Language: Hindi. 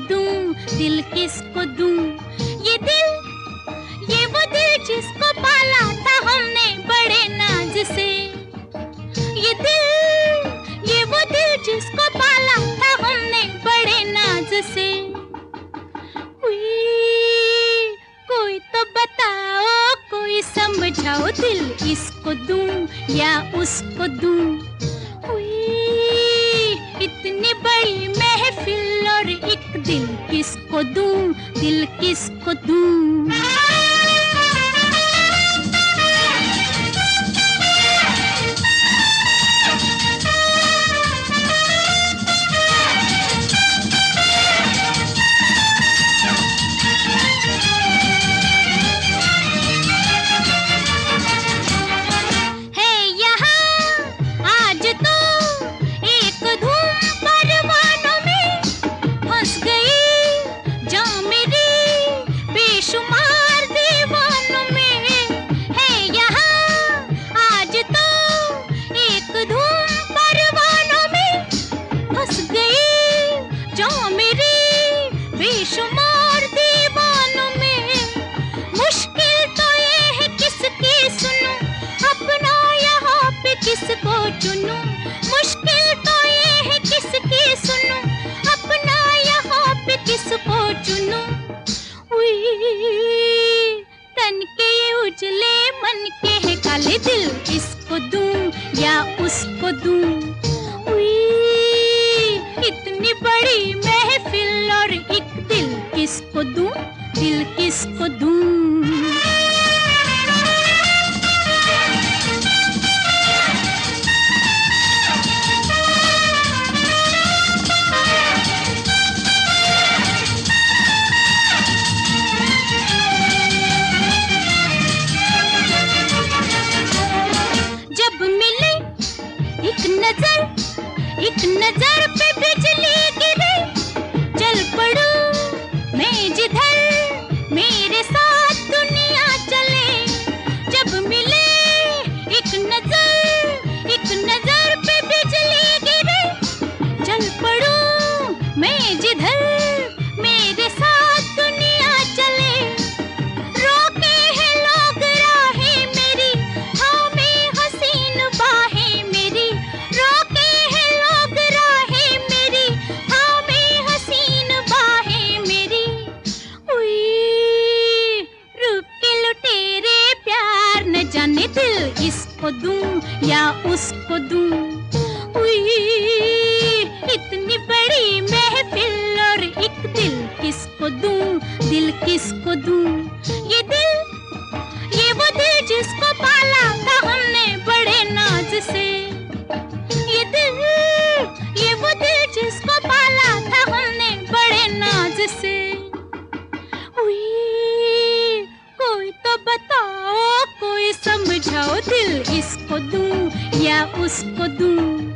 दूं, दिल किसको दूं? ये दिल, ये वो दिल जिसको पाला था हमने बड़े नाज से। ये दिल, ये वो दिल जिसको पाला था हमने बड़े नाज से। कोई तो बताओ, कोई समझाओ, दिल इसको दूं या उसको दूं? इतनी बड़ी महफिल और एक दिल किसको दूं, दिल किसको दूं? बेशुमार दीवानों में मुश्किल तो ये है किसकी सुनूं, अपना यहाँ पे किसको चुनूं? मुश्किल तो ये है किसकी सुनूं, अपना यहाँ पे किसको चुनूं? तन के उजले मन के है काले, दिल इसको दूं या उसको दूं? इतनी बड़ी महफिल और एक दिल किसको दूं, दिल किसको दूं? जब मिले एक नजर पे बिजली गिरे, चल पड़ूं मैं जिधर मेरे साथ दुनिया चले। जब मिले एक नजर पे बिजली गिरे, चल पड़ूं मैं जिधर मेरे साथ दुनिया चले। रोके हैं लोग राहें मेरी, थामे हसीन बाहें मेरी। रोके हैं लोग राहें मेरी, थामे हसीन बाहें मेरी। रूप के लुटेरे प्यार न जाने, दिल इसको दूं या उसको दूं? इतनी बड़ी महफिल और एक दिल किसको दूं, दिल किसको दूं? ये दिल, ये वो दिल जिसको पाला था हमने बड़े नाज से। ये दिल, ये वो दिल जिसको पाला था हमने बड़े नाज से। कोई तो बताओ, कोई समझाओ, दिल इसको दूं या उसको दूं?